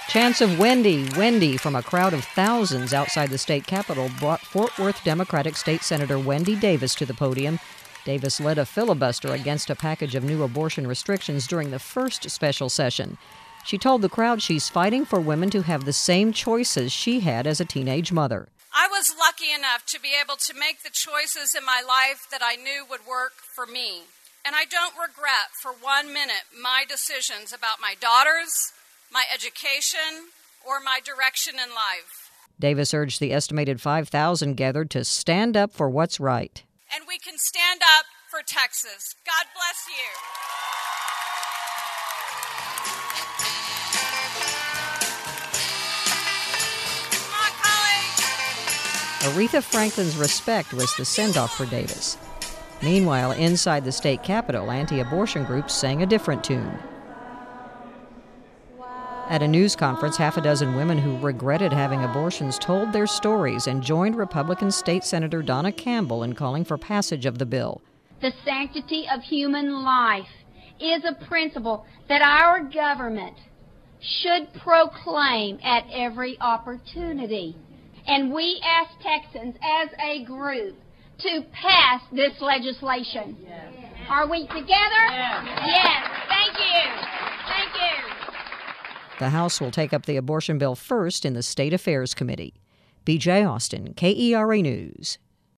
Chants of Wendy, Wendy from a crowd of thousands outside the state capitol brought Fort Worth Democratic State Senator Wendy Davis to the podium. Davis led a filibuster against a package of new abortion restrictions during the first special session. She told the crowd she's fighting for women to have the same choices she had as a teenage mother. I was lucky enough to be able to make the choices in my life that I knew would work for me. And I don't regret for 1 minute my decisions about my daughters, my education, or my direction in life. Davis urged the estimated 5,000 gathered to stand up for what's right. And we can stand up for Texas. God bless you. Come on, colleagues. Aretha Franklin's Respect was the send-off for Davis. Meanwhile, inside the state capitol, anti-abortion groups sang a different tune. At a news conference, half a dozen women who regretted having abortions told their stories and joined Republican State Senator Donna Campbell in calling for passage of the bill. The sanctity of human life is a principle that our government should proclaim at every opportunity. And we ask Texans as a group to pass this legislation. Yes. Are we together? Yes. Thank you. Thank you. The House will take up the abortion bill first in the State Affairs Committee. B.J. Austin, KERA News.